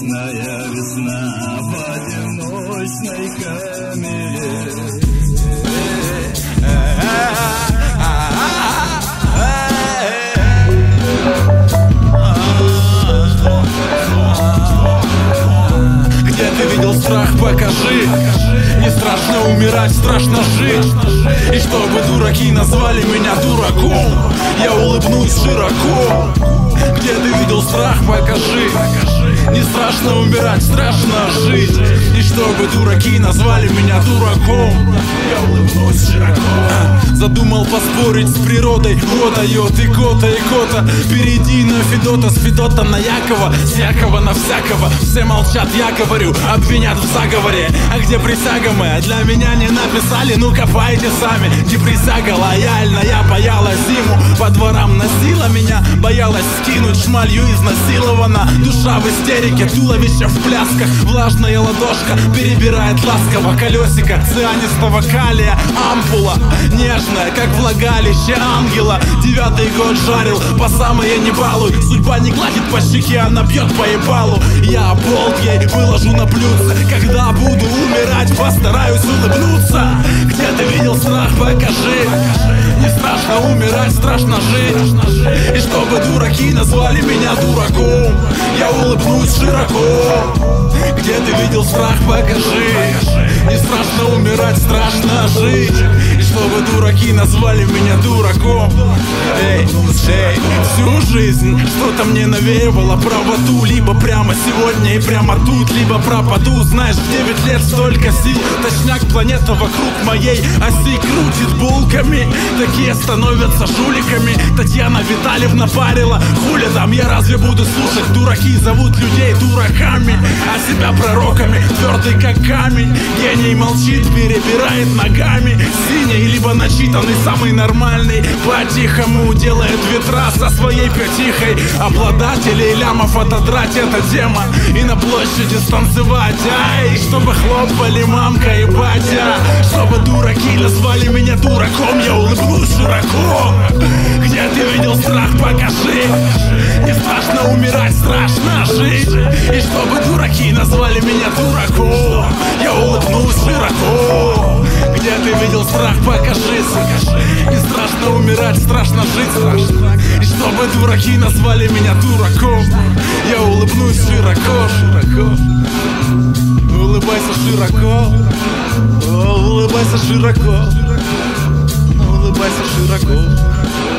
Вечная весна в одиночной камере. Где ты видел страх, покажи. Не страшно умирать, страшно жить. И чтобы дураки назвали меня дураком, я улыбнусь широко. Где ты видел страх, покажи. Не страшно умирать, страшно жить. И чтобы дураки назвали меня дураком, я улыбнусь широко. Задумал поспорить с природой. Вот дает и кота, и кота. Перейди на Федота, с Федота на Якова, с Якова на всякого. Все молчат, я говорю, обвинят в заговоре. А где присяга моя? Для меня не написали, ну копайте сами. Где присяга лояльная, боялась зиму. По дворам носила меня, боялась скинуть шмалью, изнасилована. Душа в истерике, туловище в плясках. Влажная ладошка перебирает ласково колесико цианистого калия. Ампула нежная, как влагалище ангела. 9-й год жарил, по самое не балуй. Судьба не гладит по щеке, она бьет по ебалу. Я болт ей выложу на блюдце. Когда буду умирать, постараюсь улыбнуться. Где ты видел страх, покажи. Не страшно умирать, страшно жить. И чтобы дураки назвали меня дураком, я улыбнусь широко. Где ты видел страх, покажи. Не страшно умирать, страшно жить. И чтобы дураки назвали меня дураком. Эй, всю жизнь что-то мне навеивало правоту. Либо прямо сегодня и прямо тут, либо пропаду. Знаешь, в 9 лет столько сил. Точняк, планета вокруг моей оси крутит булками. Такие становятся жуликами. Татьяна Витальевна парила. Хули там, я разве буду слушать? Дураки зовут людей дураками, а себя пророками. Твердый как камень, гений молчит, перебирает ногами. Синий, либо начитанный, самый нормальный. По-тихому делает ветра со своей пятихой. Обладателей лямов отодрать — это тема. И на площади станцевать, ай, чтобы хлопали мамка и батя. Чтобы дураки назвали меня дураком, я улыбнусь широко. Где ты видел страх, покажи. Не страшно умирать, страшно жить. И чтобы дураки назвали меня дураком, я улыбнусь широко. Где ты видел страх, покажи. Не страшно умирать, страшно жить. И чтобы дураки назвали меня дураком, я улыбнусь широко. Улыбайся широко. Улыбайся широко. Улыбайся широко.